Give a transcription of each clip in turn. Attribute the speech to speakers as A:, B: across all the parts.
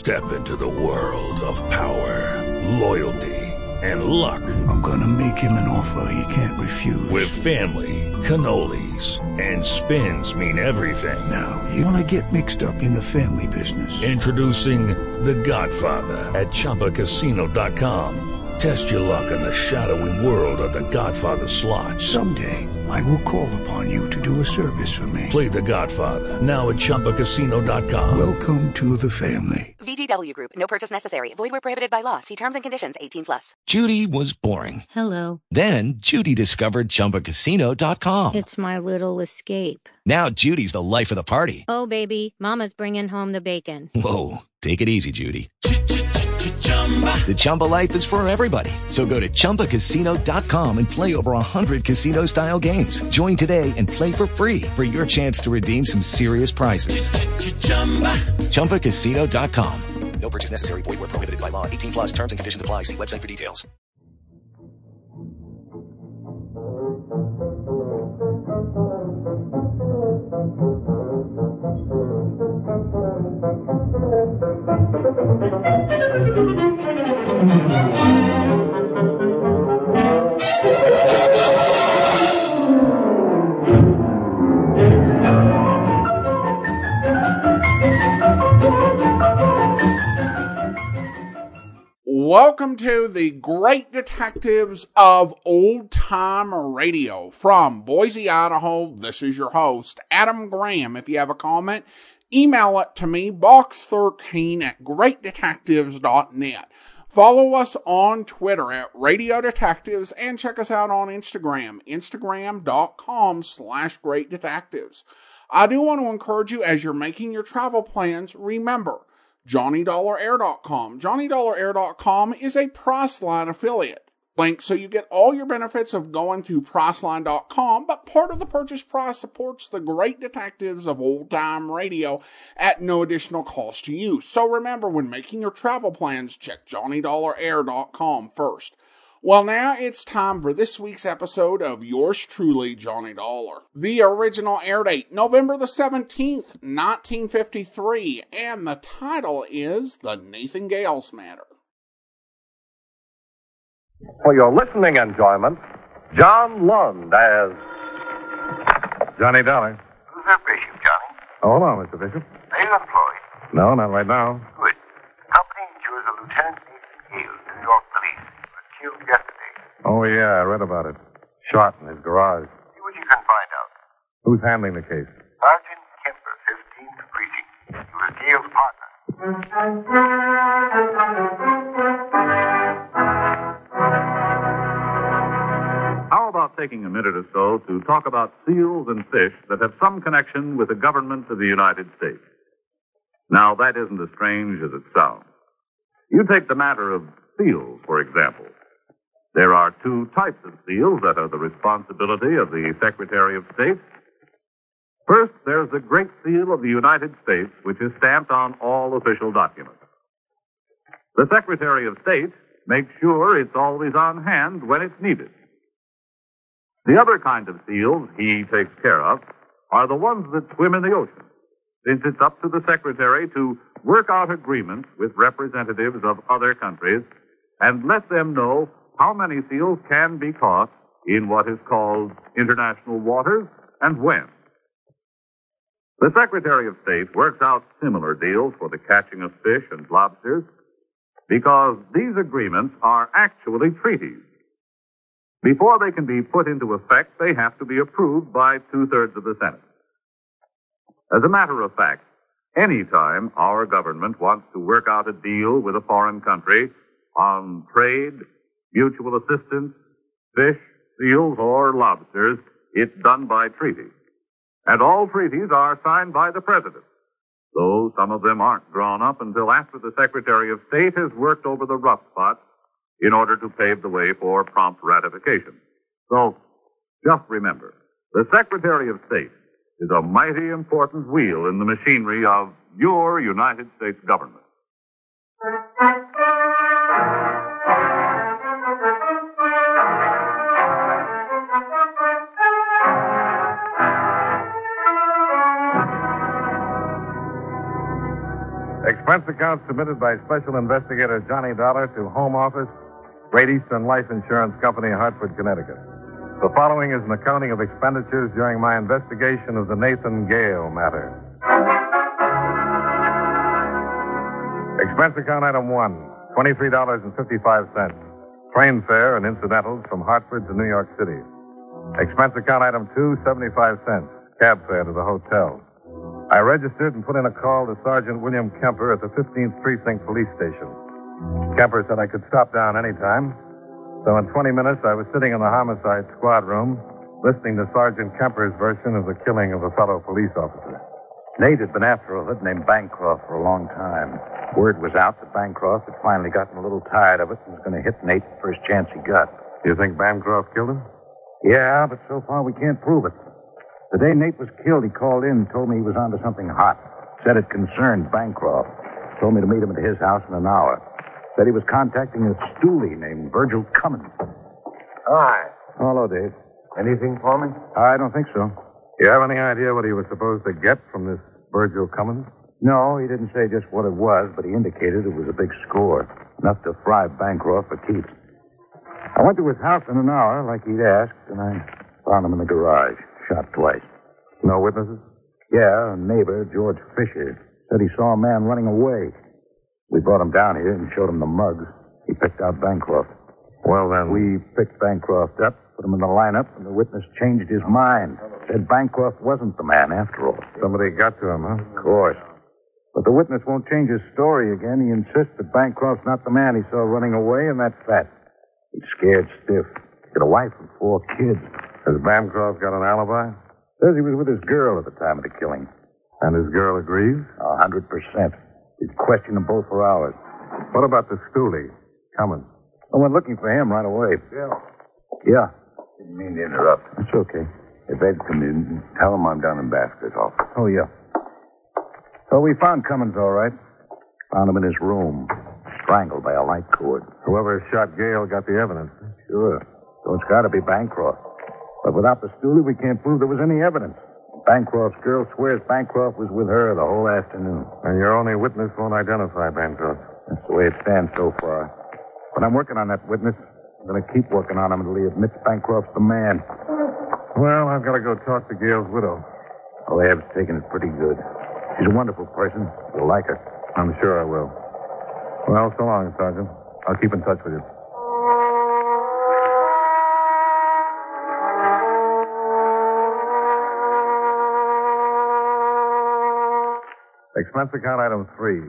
A: Step into the world of power, loyalty, and luck.
B: I'm gonna make him an offer he can't refuse.
A: With family, cannolis, and spins mean everything.
B: Now, you wanna get mixed up in the family business.
A: Introducing The Godfather at ChumbaCasino.com. Test your luck in the shadowy world of The Godfather slot.
B: Someday, I will call upon you to do a service for me.
A: Play The Godfather now at ChumbaCasino.com.
B: Welcome to the family.
C: VGW Group. No purchase necessary. Void where prohibited by law. See terms and conditions. 18+.
D: Judy was boring.
E: Hello.
D: Then Judy discovered ChumbaCasino.com.
E: It's my little escape.
D: Now Judy's the life of the party.
E: Oh, baby, mama's bringing home the bacon.
D: Whoa, take it easy, Judy. The Chumba life is for everybody. So go to ChumbaCasino.com and play over 100 casino-style games. Join today and play for free for your chance to redeem some serious prizes. ChumbaCasino.com.
F: No purchase necessary. Void where prohibited by law. 18+. Terms and conditions apply. See website for details.
G: Welcome to the Great Detectives of Old Time Radio. From Boise, Idaho, this is your host, Adam Graham. If you have a comment, email it to me, box13@greatdetectives.net. Follow us on Twitter at Radio Detectives and check us out on Instagram, instagram.com/greatdetectives. I do want to encourage you as you're making your travel plans, remember, JohnnyDollarAir.com. JohnnyDollarAir.com is a Priceline affiliate. Link so you get all your benefits of going to Priceline.com, but part of the purchase price supports the Great Detectives of Old Time Radio at no additional cost to you. So remember, when making your travel plans, check JohnnyDollarAir.com first. Well, now it's time for this week's episode of yours truly, Johnny Dollar. The original air date, November the 17th, 1953, and the title is The Nathan Gales Matter.
H: For your listening enjoyment, John Lund as Johnny Dollar.
I: Who's that Bishop, Johnny?
H: Hold on, Mr. Bishop.
I: Are you employed?
H: No, not right now.
I: Good. Company insures a Lieutenant Nathan Gales, New York Police. Killed yesterday.
H: Oh, yeah, I read about it. Shot in his garage.
I: See what you can find out.
H: Who's handling the case?
I: Sergeant Kemper, 15th Precinct. He was Gale's partner.
J: How about taking a minute or so to talk about seals and fish that have some connection with the government of the United States? Now, that isn't as strange as it sounds. You take the matter of seals, for example. There are two types of seals that are the responsibility of the Secretary of State. First, there's the Great Seal of the United States, which is stamped on all official documents. The Secretary of State makes sure it's always on hand when it's needed. The other kind of seals he takes care of are the ones that swim in the ocean, since it's up to the Secretary to work out agreements with representatives of other countries and let them know how many seals can be caught in what is called international waters and when. The Secretary of State works out similar deals for the catching of fish and lobsters because these agreements are actually treaties. Before they can be put into effect, they have to be approved by 2/3 of the Senate. As a matter of fact, any time our government wants to work out a deal with a foreign country on trade, mutual assistance, fish, seals, or lobsters, it's done by treaty. And all treaties are signed by the President, though some of them aren't drawn up until after the Secretary of State has worked over the rough spots in order to pave the way for prompt ratification. So, just remember, the Secretary of State is a mighty important wheel in the machinery of your United States government.
H: Expense account submitted by Special Investigator Johnny Dollar to Home Office, Great Eastern Life Insurance Company, Hartford, Connecticut. The following is an accounting of expenditures during my investigation of the Nathan Gale matter. Expense account item 1, $23.55. Train fare and incidentals from Hartford to New York City. Expense account item 2, 75 cents. Cab fare to the hotel. I registered and put in a call to Sergeant William Kemper at the 15th Precinct Police Station. Kemper said I could stop down any time. So in 20 minutes, I was sitting in the homicide squad room, listening to Sergeant Kemper's version of the killing of a fellow police officer.
K: Nate had been after a hood named Bancroft for a long time. Word was out that Bancroft had finally gotten a little tired of it and was going to hit Nate the first chance he got.
H: You think Bancroft killed him?
K: Yeah, but so far we can't prove it. The day Nate was killed, he called in and told me he was onto something hot. Said it concerned Bancroft. Told me to meet him at his house in an hour. Said he was contacting a stoolie named Virgil Cummins.
H: Hi.
K: Hello, Dave.
H: Anything for me?
K: I don't think so.
H: You have any idea what he was supposed to get from this Virgil Cummins?
K: No, he didn't say just what it was, but he indicated it was a big score. Enough to fry Bancroft for keeps. I went to his house in an hour, like he'd asked, and I found him in the garage. Shot twice.
H: No witnesses?
K: Yeah, a neighbor, George Fisher, said he saw a man running away. We brought him down here and showed him the mugs. He picked out Bancroft.
H: Well, then...
K: We picked Bancroft up, put him in the lineup, and the witness changed his mind. Said Bancroft wasn't the man after all.
H: Somebody got to him, huh?
K: Of course. But the witness won't change his story again. He insists that Bancroft's not the man he saw running away, and that's that. He's scared stiff. He's got a wife and 4 kids.
H: Has Bancroft got an alibi?
K: Says he was with his girl at the time of the killing.
H: And his girl agrees?
K: 100%. We've questioned them both for hours.
H: What about the stoolie, Cummins?
K: I went looking for him right away.
H: Bill.
K: Yeah.
I: Didn't mean to interrupt.
K: It's okay.
I: If Ed comes in, tell him I'm down in Basker's office.
K: Oh, yeah. So we found Cummins, all right. Found him in his room, strangled by a light cord.
H: Whoever shot Gale got the evidence.
K: Sure. So it's got to be Bancroft. But without the stoolie, we can't prove there was any evidence. Bancroft's girl swears Bancroft was with her the whole afternoon.
H: And your only witness won't identify Bancroft.
K: That's the way it stands so far. But I'm working on that witness. I'm going to keep working on him until he admits Bancroft's the man.
H: Well, I've got to go talk to Gale's widow.
K: Oh, Ab's taking it pretty good. She's a wonderful person. You'll like her.
H: I'm sure I will. Well, so long, Sergeant. I'll keep in touch with you. Expense account item 3,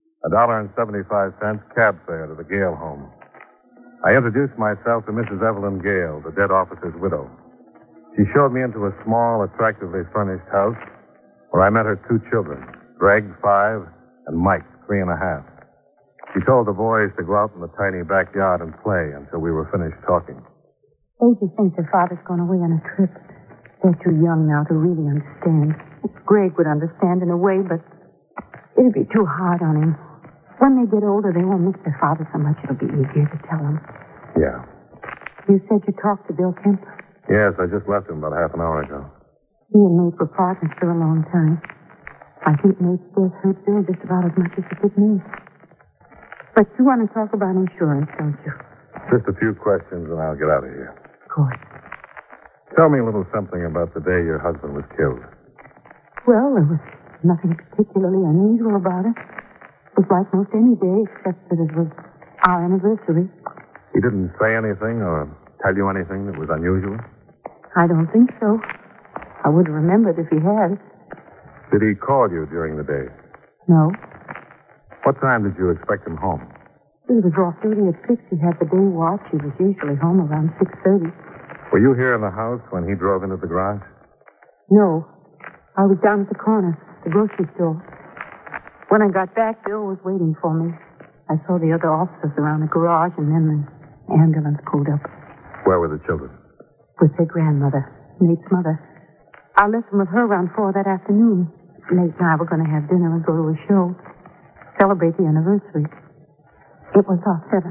H: $1.75 cab fare to the Gale home. I introduced myself to Mrs. Evelyn Gale, the dead officer's widow. She showed me into a small, attractively furnished house where I met her 2 children, Greg, 5, and Mike, 3.5. She told the boys to go out in the tiny backyard and play until we were finished talking.
L: They just think their father's gone away on a trip. They're too young now to really understand. Greg would understand in a way, but it'd be too hard on him. When they get older, they won't miss their father so much. It'll be easier to tell them.
H: Yeah.
L: You said you talked to Bill Kemper?
H: Yes, I just left him about half an hour ago.
L: He and Nate were partners for a long time. I think Nate's death hurt Bill just about as much as it did me. But you want to talk about insurance, don't you?
H: Just a few questions and I'll get out of here.
L: Of course.
H: Tell me a little something about the day your husband was killed.
L: Well, there was nothing particularly unusual about it. It was like most any day, except that it was our anniversary.
H: He didn't say anything or tell you anything that was unusual?
L: I don't think so. I would have remembered if he had.
H: Did he call you during the day?
L: No.
H: What time did you expect him home?
L: It was off duty at 6. He had the day watch. He was usually home around 6:30.
H: Were you here in the house when he drove into the garage?
L: No. I was down at the corner, the grocery store. When I got back, Bill was waiting for me. I saw the other officers around the garage, and then the ambulance pulled up.
H: Where were the children?
L: With their grandmother, Nate's mother. I left them with her around 4 that afternoon. Nate and I were going to have dinner and go to a show. Celebrate the anniversary. It was our 7th.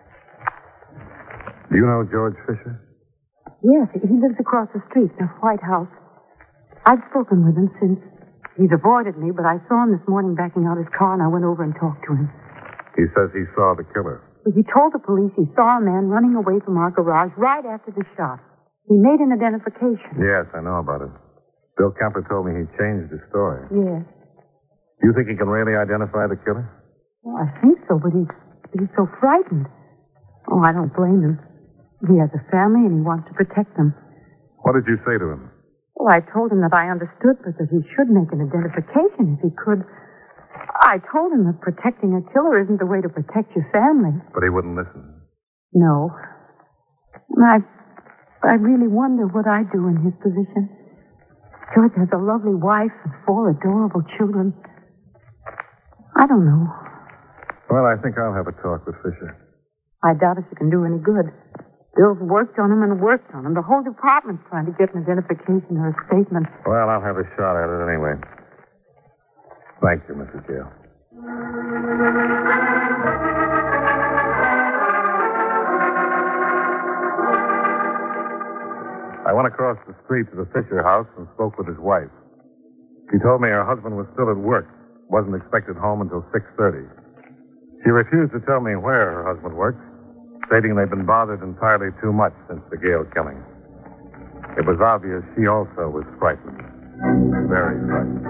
H: Do you know George Fisher?
L: Yes, he lives across the street in a white house. I've spoken with him since He's avoided me, but I saw him this morning backing out his car, and I went over and talked to him.
H: He says he saw the killer.
L: He told the police he saw a man running away from our garage right after the shot. He made an identification.
H: Yes, I know about it. Bill Kemper told me he changed his story.
L: Yes.
H: Do you think he can really identify the killer?
L: Well, I think so, but he's so frightened. Oh, I don't blame him. He has a family, and he wants to protect them.
H: What did you say to him?
L: Well, I told him that I understood, but that he should make an identification if he could. I told him that protecting a killer isn't the way to protect your family.
H: But he wouldn't listen.
L: No. And I really wonder what I'd do in his position. George has a lovely wife and 4 adorable children. I don't know.
H: Well, I think I'll have a talk with Fisher.
L: I doubt if it can do any good. Bill's worked on him and worked on him. The whole department's trying to get an identification or a statement.
H: Well, I'll have a shot at it anyway. Thank you, Mrs. Gale. I went across the street to the Fisher house and spoke with his wife. She told me her husband was still at work, wasn't expected home until 6:30. She refused to tell me where her husband worked, stating they'd been bothered entirely too much since the Gale killing. It was obvious she also was frightened. Very frightened.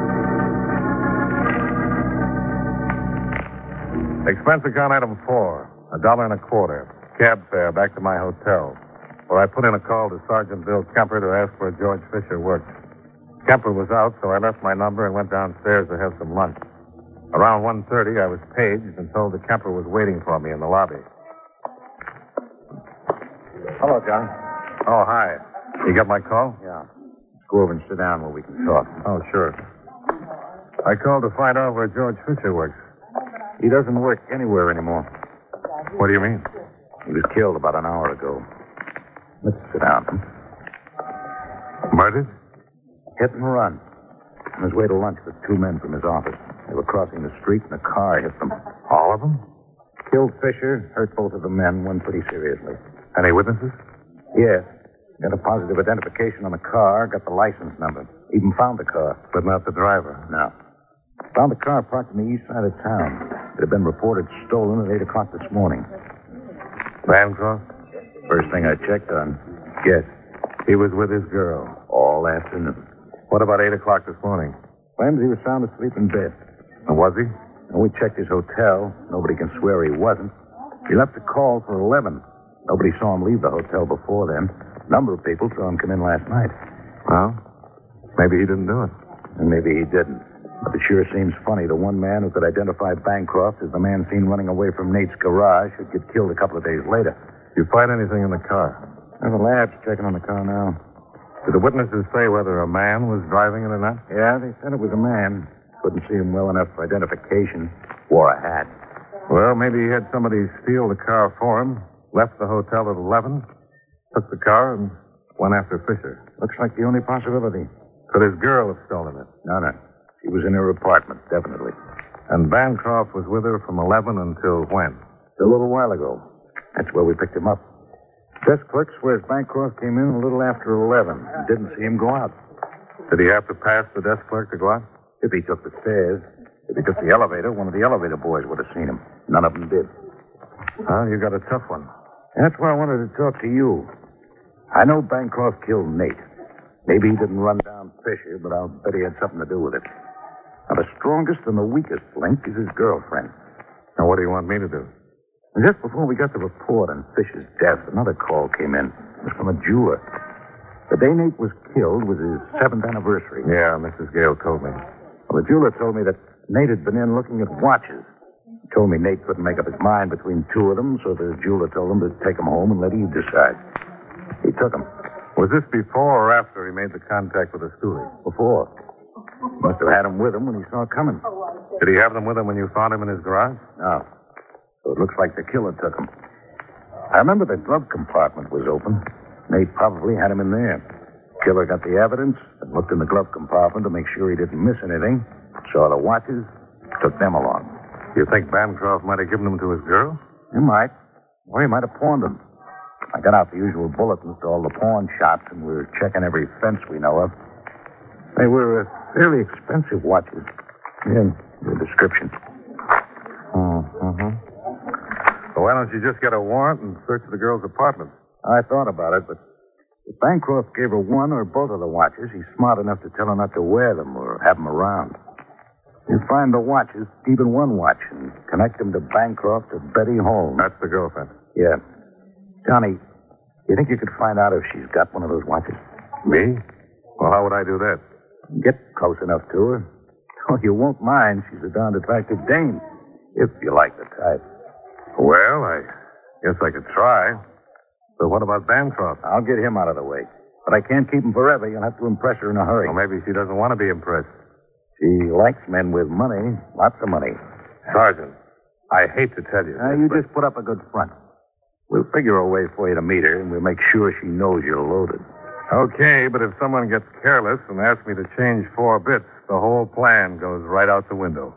H: Expense account item 4, $1.25. Cab fare back to my hotel, where I put in a call to Sergeant Bill Kemper to ask where George Fisher worked. Kemper was out, so I left my number and went downstairs to have some lunch. Around 1:30, I was paged and told that Kemper was waiting for me in the lobby.
K: Hello, John.
H: Oh, hi. You got my call?
K: Yeah. Let's go over and sit down where we can talk.
H: Oh, sure. I called to find out where George Fisher works.
K: He doesn't work anywhere anymore.
H: What do you mean?
K: He was killed about an hour ago. Let's sit down.
H: Murdered?
K: Hit and run. On his way to lunch with 2 men from his office. They were crossing the street and a car hit them.
H: All of them?
K: Killed Fisher, hurt both of the men, one pretty seriously.
H: Any witnesses?
K: Yes. Got a positive identification on the car, got the license number. Even found the car.
H: But not the driver?
K: No. Found the car parked on the east side of town. It had been reported stolen at 8 o'clock this morning.
H: Bancroft?
K: First thing I checked on. Yes.
H: He was with his girl.
K: All afternoon.
H: What about 8 o'clock this morning?
K: Claims he was sound asleep in bed.
H: And was he?
K: And we checked his hotel. Nobody can swear he wasn't. He left a call for 11. Nobody saw him leave the hotel before then. A number of people saw him come in last night.
H: Well, maybe he didn't do it.
K: And maybe he didn't. But it sure seems funny the one man who could identify Bancroft as the man seen running away from Nate's garage should get killed a couple of days later.
H: Did you find anything in the car?
K: The lab's checking on the car now.
H: Did the witnesses say whether a man was driving it or not?
K: Yeah, they said it was a man. Couldn't see him well enough for identification. Wore a hat.
H: Well, maybe he had somebody steal the car for him, left the hotel at 11, took the car, and went after Fisher.
K: Looks like the only possibility.
H: Could his girl have stolen it?
K: No. She was in her apartment, definitely.
H: And Bancroft was with her from 11 until when?
K: A little while ago. That's where we picked him up. Desk clerk swears Bancroft came in a little after 11 and didn't see him go out.
H: Did he have to pass the desk clerk to go out?
K: If he took the stairs. If he took the elevator, one of the elevator boys would have seen him. None of them did.
H: Well, you got a tough one.
K: That's why I wanted to talk to you. I know Bancroft killed Nate. Maybe he didn't run down Fisher, but I'll bet he had something to do with it. Now, the strongest and the weakest link is his girlfriend.
H: Now, what do you want me to do?
K: And just before we got the report on Fisher's death, another call came in. It was from a jeweler. The day Nate was killed was his 7th anniversary.
H: Yeah, Mrs. Gale told me.
K: Well, the jeweler told me that Nate had been in looking at watches. He told me Nate couldn't make up his mind between 2 of them, so the jeweler told him to take him home and let Eve decide. He took him.
H: Was this before or after he made the contact with the stoolie?
K: Before. Must have had him with him when he saw it coming.
H: Did he have them with him when you found him in his garage?
K: No. So it looks like the killer took him. I remember the glove compartment was open. Nate probably had him in there. Killer got the evidence and looked in the glove compartment to make sure he didn't miss anything. Saw the watches, took them along.
H: You think Bancroft might have given them to his girl?
K: He might. Or he might have pawned them. I got out the usual bulletins to all the pawn shops, and we're checking every fence we know of. They were Fairly expensive watches. Yeah, the description.
H: Mm-hmm. So why don't you just get a warrant and search the girl's apartment?
K: I thought about it, but if Bancroft gave her one or both of the watches, he's smart enough to tell her not to wear them or have them around. You find the watches, even one watch, and connect them to Bancroft or Betty Holmes.
H: That's the girlfriend.
K: Yeah. Johnny, you think you could find out if she's got one of those watches?
H: Me? Well, how would I do that?
K: Get close enough to her. Oh, you won't mind. She's a darned attractive dame, if you like the type.
H: Well, I guess I could try. But what about Bancroft?
K: I'll get him out of the way. But I can't keep him forever. You'll have to impress her in a hurry.
H: Well, maybe she doesn't want to be impressed.
K: She likes men with money. Lots of money.
H: Sergeant, I hate to tell you this,
K: You
H: but...
K: just put up a good front. We'll figure a way for you to meet her, and we'll make sure she knows you're loaded.
H: Okay, but if someone gets careless and asks me to change 4 bits, the whole plan goes right out the window.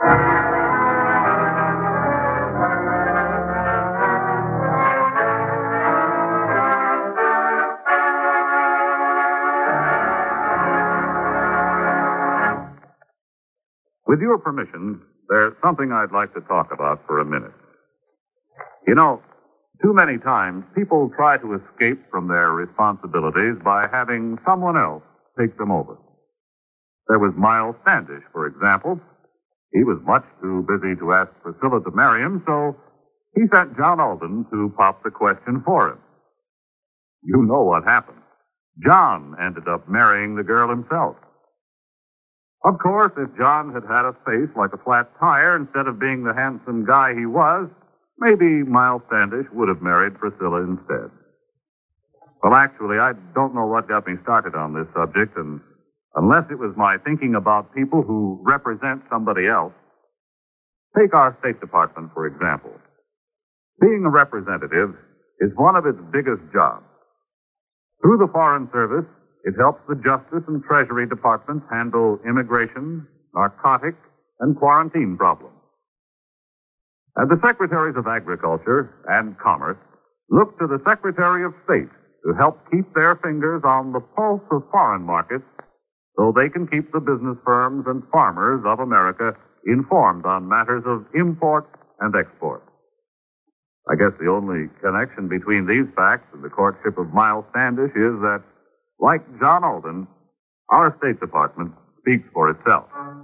J: With your permission, there's something I'd like to talk about for a minute. You know, too many times people try to escape from their responsibilities by having someone else take them over. There was Miles Standish, for example. He was much too busy to ask Priscilla to marry him, so he sent John Alden to pop the question for him. You know what happened. John ended up marrying the girl himself. Of course, if John had had a face like a flat tire instead of being the handsome guy he was, maybe Miles Standish would have married Priscilla instead. Well, actually, I don't know what got me started on this subject, and unless it was my thinking about people who represent somebody else. Take our State Department, for example. Being a representative is one of its biggest jobs. Through the Foreign Service, it helps the Justice and Treasury Departments handle immigration, narcotic, and quarantine problems. And the Secretaries of Agriculture and Commerce look to the Secretary of State to help keep their fingers on the pulse of foreign markets so they can keep the business firms and farmers of America informed on matters of import and export. I guess the only connection between these facts and the courtship of Miles Standish is that, like John Alden, our State Department speaks for itself.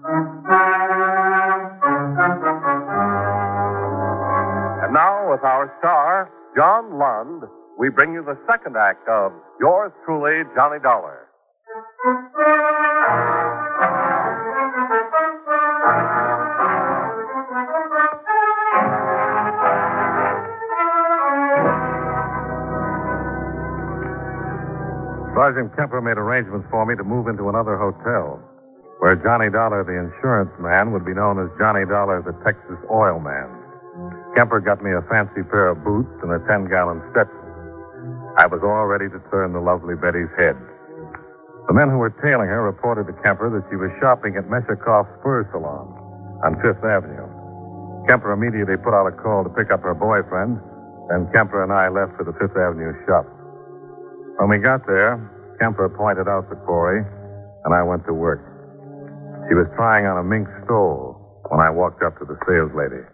M: And now, with our star, John Lund, we bring you the second act of Yours Truly, Johnny Dollar.
H: Sergeant Kemper made arrangements for me to move into another hotel, where Johnny Dollar, the insurance man, would be known as Johnny Dollar, the Texas oil man. Kemper got me a fancy pair of boots and a 10-gallon Stetson. I was all ready to turn the lovely Betty's head. The men who were tailing her reported to Kemper that she was shopping at Meshakoff's Spur Salon on Fifth Avenue. Kemper immediately put out a call to pick up her boyfriend, and Kemper and I left for the Fifth Avenue shop. When we got there, Kemper pointed out the quarry, and I went to work. She was trying on a mink stole when I walked up to the sales lady.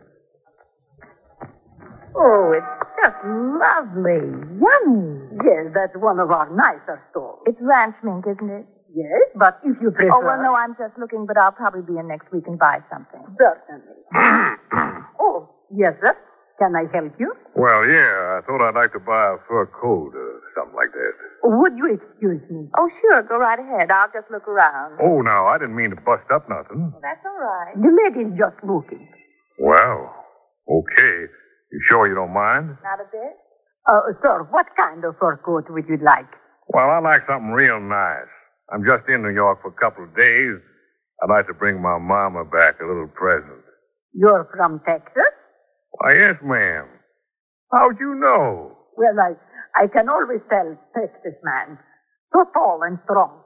L: Oh, it's just lovely. Yummy. Yes, that's one of our nicer stores.
N: It's ranch mink, isn't it?
L: Yes, but if you prefer...
N: Oh, well, no, I'm just looking, but I'll probably be in next week and buy something.
L: Certainly. Oh, yes, sir. Can I help you?
H: Well, yeah, I thought I'd like to buy a fur coat or something like that.
L: Would you excuse me?
N: Oh, sure, go right ahead. I'll just look around.
H: Oh, no, I didn't mean to bust up nothing.
N: Well, that's all right.
L: The lady's just looking.
H: Well, okay. You sure you don't mind?
N: Not a bit.
L: Sir, what kind of fur coat would you like?
H: Well, I'd like something real nice. I'm just in New York for a couple of days. I'd like to bring my mama back a little present.
L: You're from Texas?
H: Why, yes, ma'am. How'd you know?
L: Well, I can always tell Texas man. So tall and strong.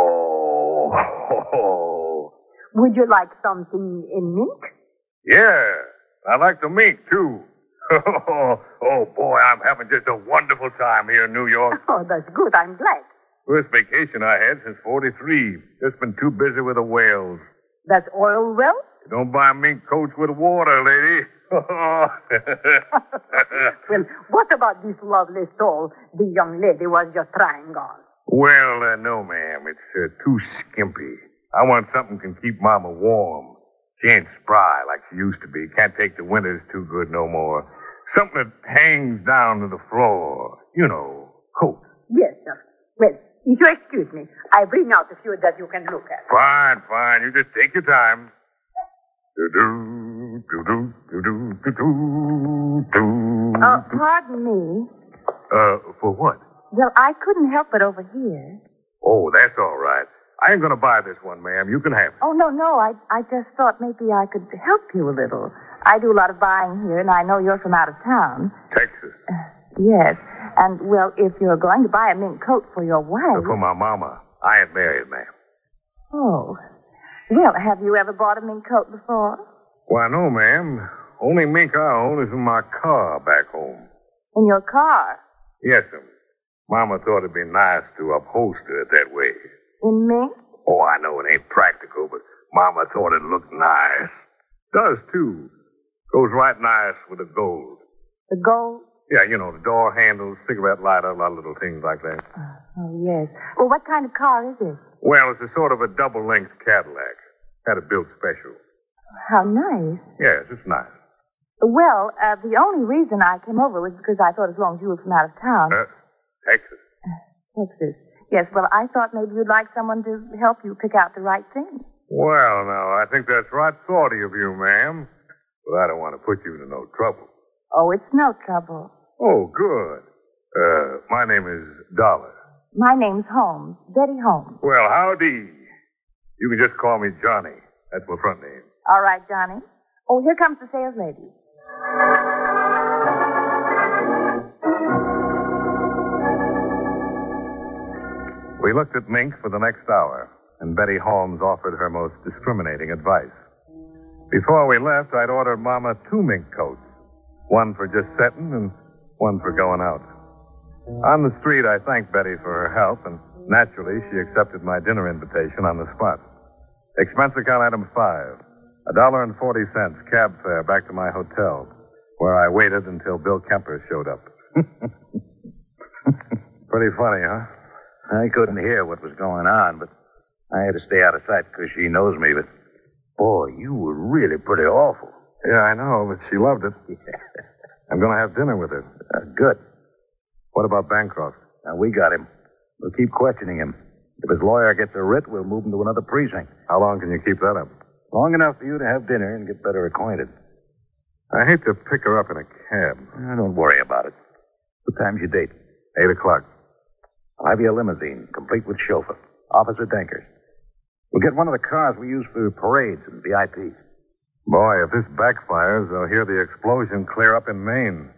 H: Oh.
L: Would you like something in mink?
H: Yeah, I like the mink, too. Oh, boy, I'm having just a wonderful time here in New York.
L: Oh, that's good. I'm glad.
H: First vacation I had since 43. Just been too busy with the whales.
N: That's oil well?
H: Don't buy mink coats with water, lady.
N: Well, what about this lovely soul the young lady was just trying on?
H: Well, no, ma'am. It's too skimpy. I want something can keep Mama warm. She ain't spry like she used to be. Can't take the winters too good no more. Something that hangs down to the floor. You know, coat.
N: Yes, sir. Well, if you excuse me, I bring out a few that you can look at.
H: Fine, fine. You just take your time.
L: Pardon me.
H: For what?
L: Well, I couldn't help it over here.
H: Oh, that's all right. I ain't gonna buy this one, ma'am. You can have it.
L: Oh, no. I just thought maybe I could help you a little. I do a lot of buying here, and I know you're from out of town.
H: Texas.
L: Yes. And, well, if you're going to buy a mink coat for your wife...
H: For my mama. I ain't married, ma'am.
L: Oh. Well, have you ever bought a mink coat before?
H: Why, no, ma'am. Only mink I own is in my car back home.
L: In your car?
H: Yes, ma'am. Mama thought it'd be nice to upholster it that way.
L: In mink?
H: Oh, I know it ain't practical, but Mama thought it looked nice. Does, too. Goes right nice with the gold.
L: The gold?
H: Yeah, you know, the door handles, cigarette lighter, a lot of little things like that.
L: Oh, yes. Well, what kind of car is it?
H: Well, it's a sort of a double-length Cadillac. Had it built special.
L: How nice.
H: Yes, it's nice.
L: Well, the only reason I came over was because I thought as long as you were from out of town...
H: Texas.
L: Texas. Yes, well, I thought maybe you'd like someone to help you pick out the right thing.
H: Well, now, I think that's right thoughty of you, ma'am. But I don't want to put you into no trouble.
L: Oh, it's no trouble.
H: Oh, good. My name is Dollar.
L: My name's Holmes. Betty Holmes.
H: Well, howdy. You can just call me Johnny. That's my front name.
L: All right, Johnny. Oh, here comes the sales lady.
H: We looked at mink for the next hour, and Betty Holmes offered her most discriminating advice. Before we left, I'd ordered Mama 2 mink coats, one for just setting and one for going out. On the street, I thanked Betty for her help, and naturally, she accepted my dinner invitation on the spot. Expense account item 5, $1.40 cab fare back to my hotel, where I waited until Bill Kemper showed up. Pretty funny, huh?
K: I couldn't hear what was going on, but I had to stay out of sight because she knows me. But, boy, you were really pretty awful.
H: Yeah, I know, but she loved it. I'm going to have dinner with her.
K: Good.
H: What about Bancroft?
K: Now, we got him. We'll keep questioning him. If his lawyer gets a writ, we'll move him to another precinct.
H: How long can you keep that up?
K: Long enough for you to have dinner and get better acquainted.
H: I hate to pick her up in a cab.
K: Don't worry about it. What time's your date?
H: 8 o'clock.
K: I'll have you a limousine, complete with chauffeur. Officer Dankers. We'll get one of the cars we use for parades and VIPs.
H: Boy, if this backfires, they'll hear the explosion clear up in Maine.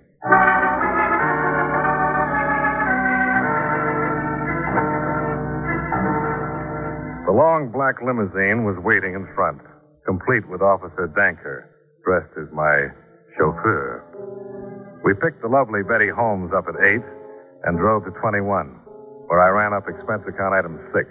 H: The long black limousine was waiting in front, complete with Officer Danker, dressed as my chauffeur. We picked the lovely Betty Holmes up at 8 and drove to 21, where I ran up expense account item 6,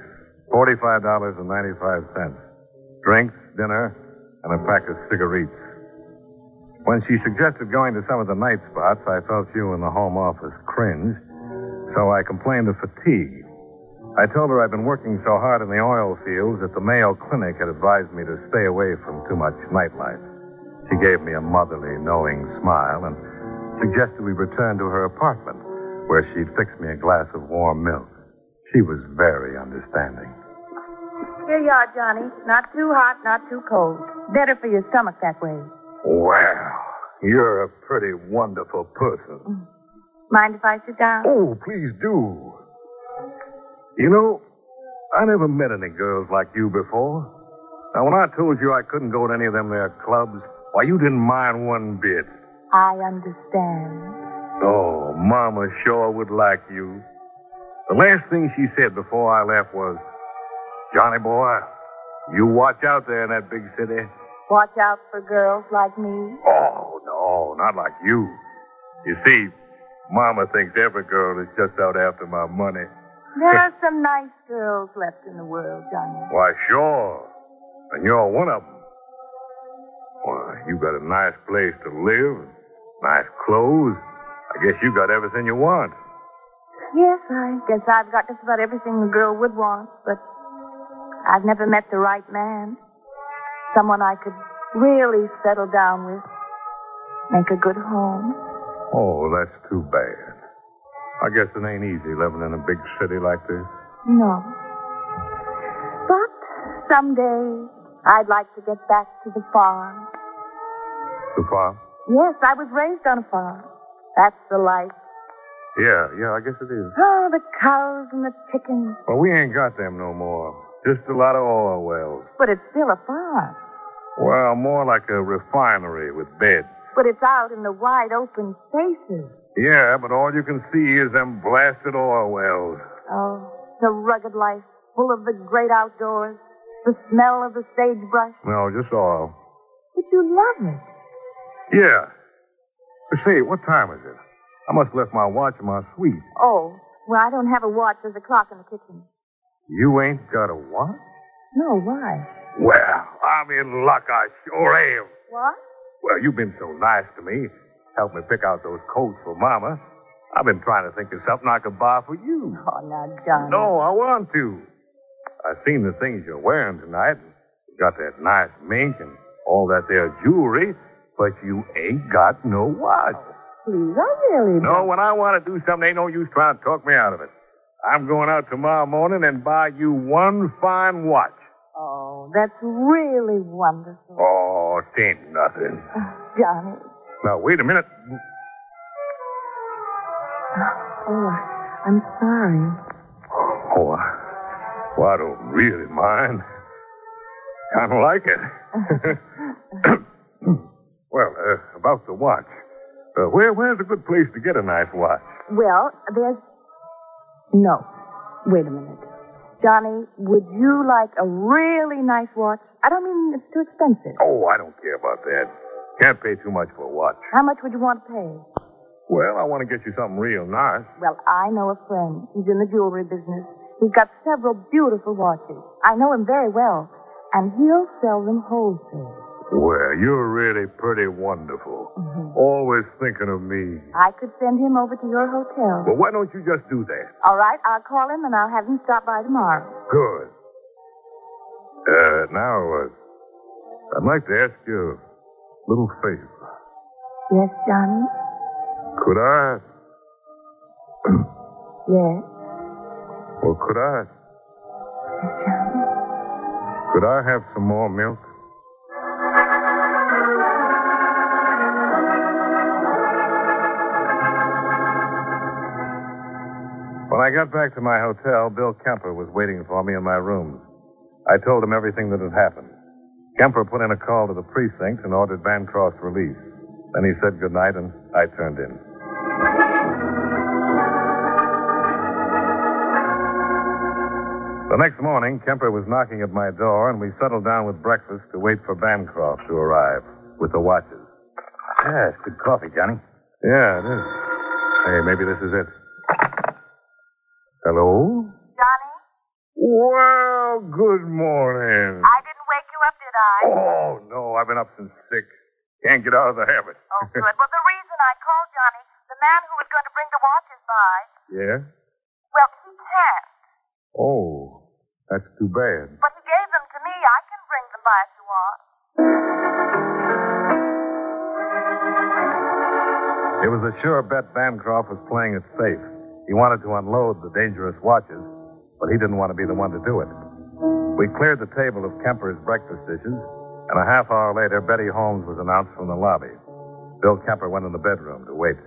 H: $45.95. Drinks, dinner, and a pack of cigarettes. When she suggested going to some of the night spots, I felt you in the home office cringe, so I complained of fatigue. I told her I'd been working so hard in the oil fields that the Mayo Clinic had advised me to stay away from too much nightlife. She gave me a motherly, knowing smile and suggested we return to her apartment, where she'd fix me a glass of warm milk. She was very understanding.
L: Here you are, Johnny. Not too hot, not too cold. Better for your stomach that way.
H: Well, you're a pretty wonderful person.
L: Mind if I sit down?
H: Oh, please do. You know, I never met any girls like you before. Now, when I told you I couldn't go to any of them there clubs, why, you didn't mind one bit.
L: I understand.
H: Oh, Mama sure would like you. The last thing she said before I left was, Johnny boy, you watch out there in that big city.
L: Watch out for girls like me?
H: Oh, no, not like you. You see, Mama thinks every girl is just out after my money.
L: There are some nice girls left in the world, Johnny.
H: Why, sure. And you're one of them. Why, you got a nice place to live, nice clothes. I guess you got everything you want.
L: Yes, I guess I've got just about everything a girl would want, but I've never met the right man. Someone I could really settle down with, make a good home.
H: Oh, that's too bad. I guess it ain't easy living in a big city like this.
L: No. But someday I'd like to get back to the farm.
H: The farm?
L: Yes, I was raised on a farm. That's the life.
H: Yeah, I guess it is.
L: Oh, the cows and the chickens.
H: Well, we ain't got them no more. Just a lot of oil wells.
L: But it's still a farm.
H: Well, more like a refinery with beds.
L: But it's out in the wide open spaces.
H: Yeah, but all you can see is them blasted oil wells.
L: Oh, the rugged life, full of the great outdoors, the smell of the sagebrush.
H: No, just oil.
L: But you love it.
H: Yeah. Say, what time is it? I must have left my watch in my suite.
L: Oh, well, I don't have a watch. There's a clock in the kitchen.
H: You ain't got a watch?
L: No, why?
H: Well, I'm in luck. I sure am.
L: What?
H: Well, you've been so nice to me. Helped me pick out those coats for Mama. I've been trying to think of something I could buy for you.
L: Oh, now, Johnny.
H: No, I want to. I've seen the things you're wearing tonight. You got that nice mink and all that there jewelry, but you ain't got no watch.
L: Please, I really
H: No, when I want to do something, ain't no use trying to talk me out of it. I'm going out tomorrow morning and buy you one fine watch.
L: Oh, that's really wonderful.
H: Oh, it ain't nothing.
L: Johnny.
H: Now, wait a minute.
L: Oh, I'm sorry.
H: Oh, well, I don't really mind. Kind of like it. Well, about the watch. Where's a good place to get a nice watch?
L: Well, there's... No. Wait a minute. Johnny, would you like a really nice watch? I don't mean it's too expensive.
H: Oh, I don't care about that. Can't pay too much for a watch.
L: How much would you want to pay?
H: Well, I want to get you something real nice.
L: Well, I know a friend. He's in the jewelry business. He's got several beautiful watches. I know him very well. And he'll sell them wholesale.
H: Well, you're really pretty wonderful.
L: Mm-hmm.
H: Always thinking of me.
L: I could send him over to your hotel.
H: Well, why don't you just do that?
L: All right, I'll call him and I'll have him stop by tomorrow.
H: Good. Now, I'd like to ask you a little favor.
L: Yes, Johnny?
H: Could I?
L: Yes.
H: Well, could I?
L: Yes, Johnny?
H: Could I have some more milk? When I got back to my hotel, Bill Kemper was waiting for me in my room. I told him everything that had happened. Kemper put in a call to the precinct and ordered Bancroft's release. Then he said goodnight, and I turned in. The next morning, Kemper was knocking at my door, and we settled down with breakfast to wait for Bancroft to arrive with the watches.
K: Yeah, it's good coffee, Johnny.
H: Yeah, it is. Hey, maybe this is it. Hello?
L: Johnny?
H: Well, good morning.
L: I didn't wake you up, did I?
H: Oh, no, I've been up since 6. Can't get out of the habit.
L: Oh, good. Well, the reason I called, Johnny, the man who was going to bring the watches by...
H: Yeah?
L: Well, he can't.
H: Oh, that's too bad.
L: But he gave them to me. I can bring them by if you want.
H: It was a sure bet Bancroft was playing it safe. He wanted to unload the dangerous watches, but he didn't want to be the one to do it. We cleared the table of Kemper's breakfast dishes, and a half hour later, Betty Holmes was announced from the lobby. Bill Kemper went in the bedroom to wait.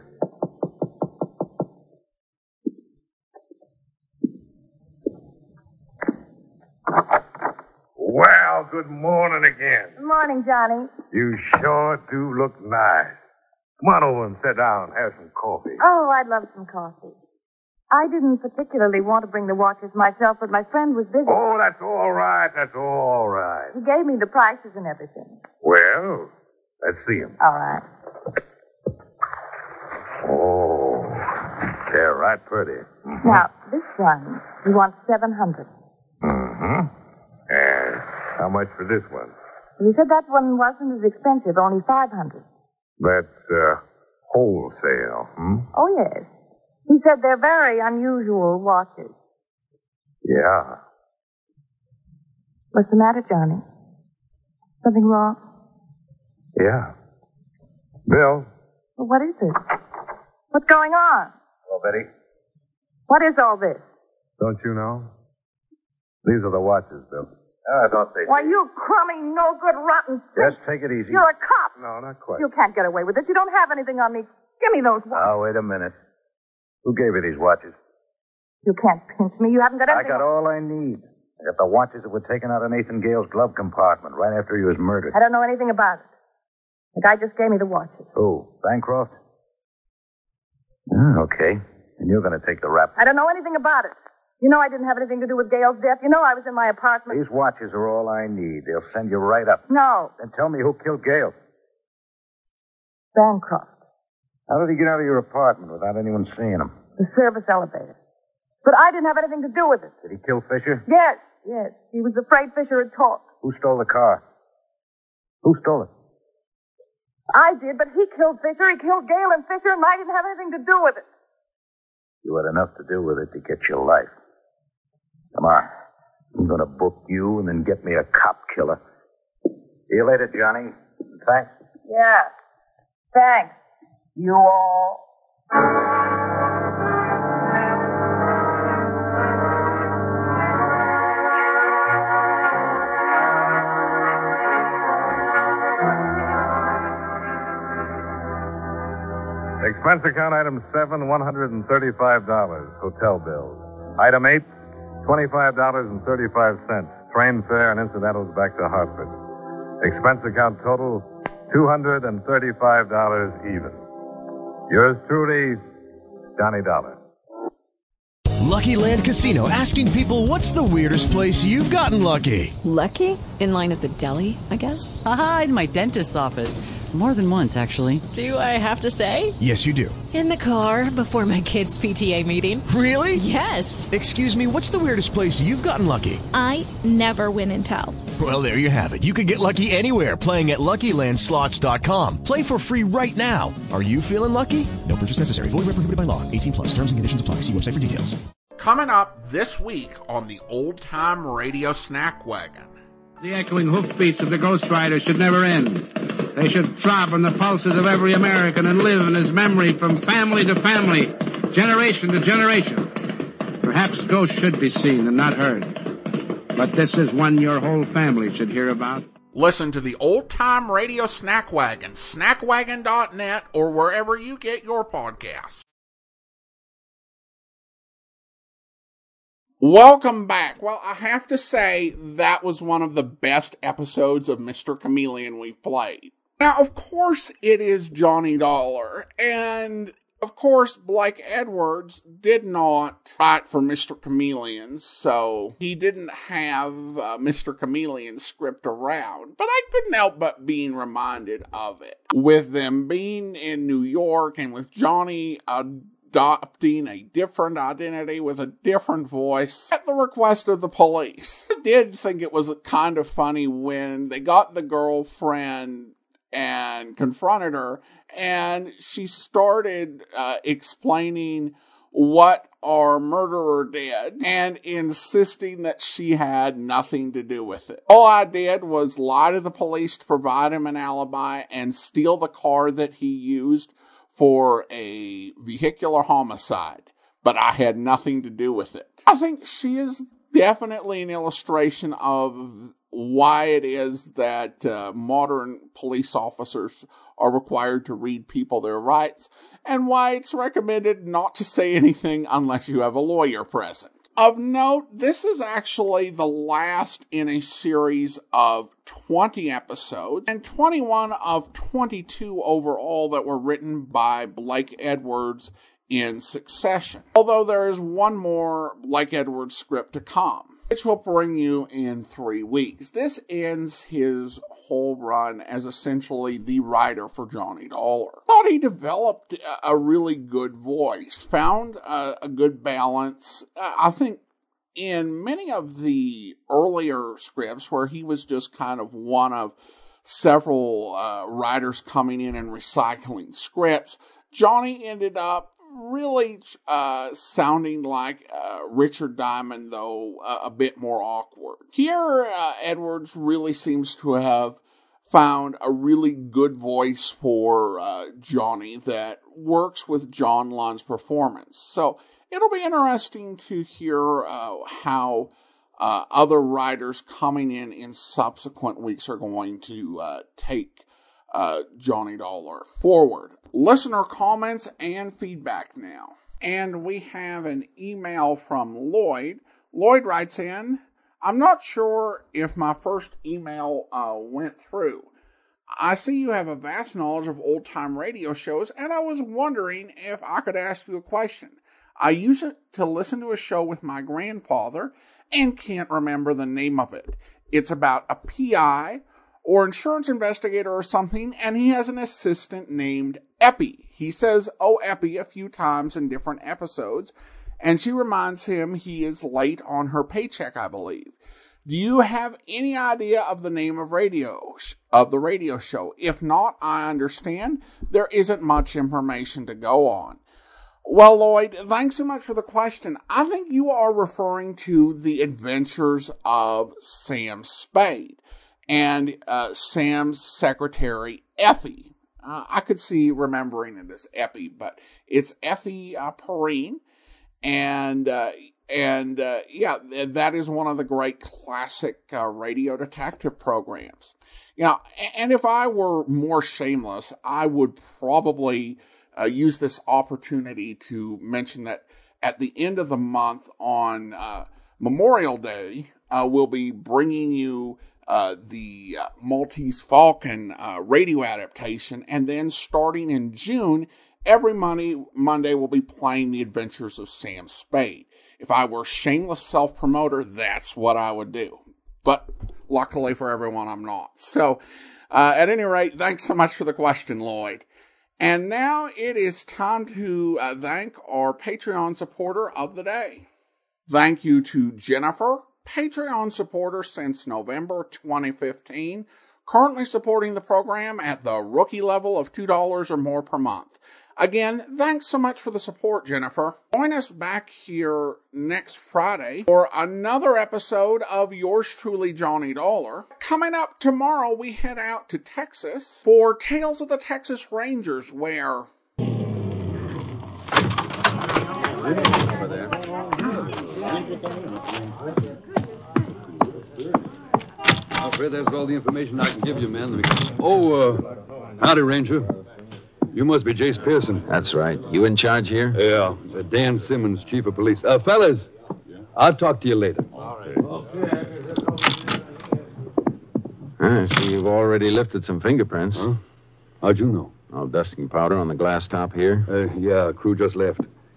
H: Well, good morning again.
L: Good morning, Johnny.
H: You sure do look nice. Come on over and sit down and have some coffee.
L: Oh, I'd love some coffee. I didn't particularly want to bring the watches myself, but my friend was busy.
H: Oh, that's all right. That's all right.
L: He gave me the prices and everything.
H: Well, let's see them.
L: All right.
H: Oh, they're right pretty.
L: Now, this one. He wants $700.
H: Mm-hmm. And how much for this one?
L: He said that one wasn't as expensive, only $500.
H: That's, wholesale,
L: Oh, yes. He said they're very unusual watches.
H: Yeah.
L: What's the matter, Johnny? Something wrong?
H: Yeah. Bill.
L: Well, what is it? What's going on?
K: Hello, Betty.
L: What is all this?
H: Don't you know? These are the watches, Bill.
K: I thought they...
L: Why, you crummy, no-good, rotten
K: Just take it easy.
L: You're a cop.
H: No, not quite.
L: You can't get away with it. You don't have anything on me. Give me those watches.
K: Oh, wait a minute. Who gave you these watches?
L: You can't pinch me. You haven't got
K: I
L: anything.
K: got all I need. I got the watches that were taken out of Nathan Gale's glove compartment right after he was murdered.
L: I don't know anything about it. The guy just gave me the watches.
K: Who? Bancroft? Okay. And you're going to take the rap.
L: I don't know anything about it. You know I didn't have anything to do with Gale's death. You know I was in my apartment.
K: These watches are all I need. They'll send you right up.
L: No.
K: Then tell me who killed Gale.
L: Bancroft.
K: How did he get out of your apartment without anyone seeing him?
L: The service elevator. But I didn't have anything to do with it.
K: Did he kill Fisher?
L: Yes. He was afraid Fisher had talked.
K: Who stole the car? Who stole it?
L: I did, but he killed Fisher. He killed Gale and Fisher, and I didn't have anything to do with it.
K: You had enough to do with it to get your life. Come on. I'm going to book you and then get me a cop killer. See you later, Johnny. Thanks.
L: Yeah. Thanks. You all.
H: Expense account item 7, $135. Hotel bills. Item 8, $25.35. Train fare and incidentals back to Hartford. Expense account total, $235 even. Yours truly, Johnny Dollar.
O: Lucky Land Casino, asking people, what's the weirdest place you've gotten lucky?
P: Lucky? In line at the deli, I guess?
Q: Aha, in my dentist's office. More than once, actually.
P: Do I have to say?
O: Yes, you do.
P: In the car before my kids' PTA meeting.
O: Really?
P: Yes.
O: Excuse me, what's the weirdest place you've gotten lucky?
R: I never win and tell.
O: Well, there you have it. You can get lucky anywhere, playing at LuckyLandSlots.com. Play for free right now. Are you feeling lucky? No purchase necessary. Void where prohibited by law. 18+. Terms and conditions apply. See website for details.
G: Coming up this week on the Old Time Radio Snack Wagon.
S: The echoing hoofbeats of the Ghost Rider should never end. They should throb on the pulses of every American and live in his memory from family to family, generation to generation. Perhaps ghosts should be seen and not heard. But this is one your whole family should hear about.
G: Listen to the Old Time Radio Snack Wagon, snackwagon.net, or wherever you get your podcasts. Welcome back. Well, I have to say that was one of the best episodes of Mr. Chameleon we've played. Now, of course, it is Johnny Dollar, and of course, Blake Edwards did not write for Mr. Chameleon, so he didn't have Mr. Chameleon's script around, but I couldn't help but being reminded of it. With them being in New York and with Johnny adopting a different identity with a different voice at the request of the police. I did think it was kind of funny when they got the girlfriend and confronted her, and she started explaining what our murderer did and insisting that she had nothing to do with it. All I did was lie to the police to provide him an alibi and steal the car that he used for a vehicular homicide, but I had nothing to do with it. I think she is definitely an illustration of why it is that modern police officers are required to read people their rights, and why it's recommended not to say anything unless you have a lawyer present. Of note, this is actually the last in a series of 20 episodes, and 21 of 22 overall that were written by Blake Edwards in succession. Although there is one more Blake Edwards script to come. which will bring you in 3 weeks. This ends his whole run as essentially the writer for Johnny Dollar. Thought he developed a really good voice, found a good balance. I think in many of the earlier scripts where he was just kind of one of several writers coming in and recycling scripts, Johnny ended up really sounding like Richard Diamond, though a bit more awkward. Here, Edwards really seems to have found a really good voice for Johnny that works with John Lund's performance. So it'll be interesting to hear how other writers coming in subsequent weeks are going to take Johnny Dollar forward. Listener comments and feedback now. And we have an email from Lloyd. Lloyd writes in, I'm not sure if my first email went through. I see you have a vast knowledge of old-time radio shows, and I was wondering if I could ask you a question. I used to listen to a show with my grandfather and can't remember the name of it. It's about a PI or insurance investigator or something, and he has an assistant named Eppie. He says, "Oh, Eppie," a few times in different episodes, and she reminds him he is late on her paycheck, I believe. Do you have any idea of the name of the radio show? If not, I understand. There isn't much information to go on. Well, Lloyd, thanks so much for the question. I think you are referring to The Adventures of Sam Spade and Sam's secretary, Effie. I could see remembering it as Eppie, but it's Effie Perrine. And yeah, that is one of the great classic radio detective programs. You know, and if I were more shameless, I would probably use this opportunity to mention that at the end of the month on Memorial Day, we'll be bringing you the Maltese Falcon radio adaptation, and then starting in June, every Monday we'll be playing The Adventures of Sam Spade. If I were a shameless self-promoter, that's what I would do. But luckily for everyone, I'm not. So, at any rate, thanks so much for the question, Lloyd. And now it is time to thank our Patreon supporter of the day. Thank you to Jennifer, Patreon supporter since November 2015, currently supporting the program at the rookie level of $2 or more per month. Again, thanks so much for the support, Jennifer. Join us back here next Friday for another episode of yours truly, Johnny Dollar. Coming up tomorrow, we head out to Texas for Tales of the Texas Rangers, where...
T: I'm afraid that's all the information I can give you, man. Howdy, Ranger. You must be Jace Pearson.
U: That's right. You in charge here?
T: Yeah. Dan Simmons, chief of police. Fellas, I'll talk to you later.
U: I see you've already lifted some fingerprints.
T: Huh? How'd you know?
U: All dusting powder on the glass top here?
T: Yeah, crew just left.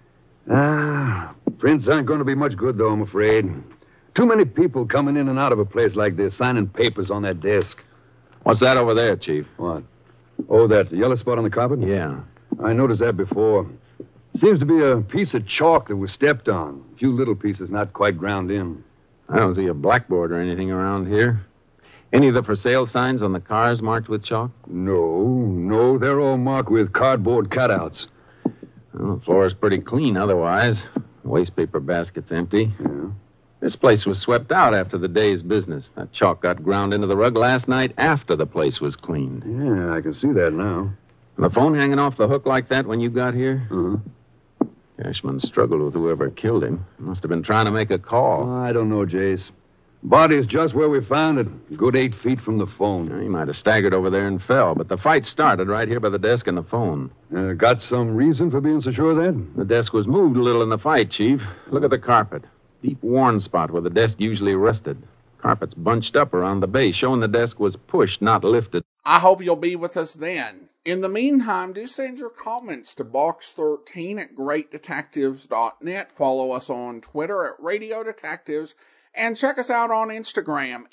T: Prints aren't going to be much good, though, I'm afraid. Too many people coming in and out of a place like this, signing papers on that desk.
U: What's that over there, Chief?
T: What? Oh, that yellow spot on the carpet?
U: Yeah.
T: I noticed that before. Seems to be a piece of chalk that was stepped on. A few little pieces not quite ground in.
U: I don't see a blackboard or anything around here. Any of the for sale signs on the cars marked with chalk?
T: No. They're all marked with cardboard cutouts.
U: Well, the floor is pretty clean otherwise. The waste paper basket's empty.
T: Yeah.
U: This place was swept out after the day's business. That chalk got ground into the rug last night after the place was cleaned.
T: Yeah, I can see that now.
U: The phone hanging off the hook like that when you got here?
T: Uh-huh.
U: Cashman struggled with whoever killed him. Must have been trying to make a call.
T: I don't know, Jace. Body's just where we found it. A good 8 feet from the phone.
U: He might have staggered over there and fell, but the fight started right here by the desk and the phone.
T: Got some reason for being so sure of that?
U: The desk was moved a little in the fight, Chief. Look at the carpet. Deep worn spot where the desk usually rested. Carpet's bunched up around the base, showing the desk was pushed, not lifted.
G: I hope you'll be with us then. In the meantime, do send your comments to box13@greatdetectives.net. Follow us on Twitter at Radio Detectives, And check us out on Instagram,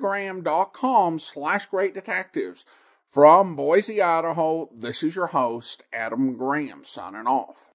G: instagram.com/greatdetectives. From Boise, Idaho, this is your host, Adam Graham, signing off.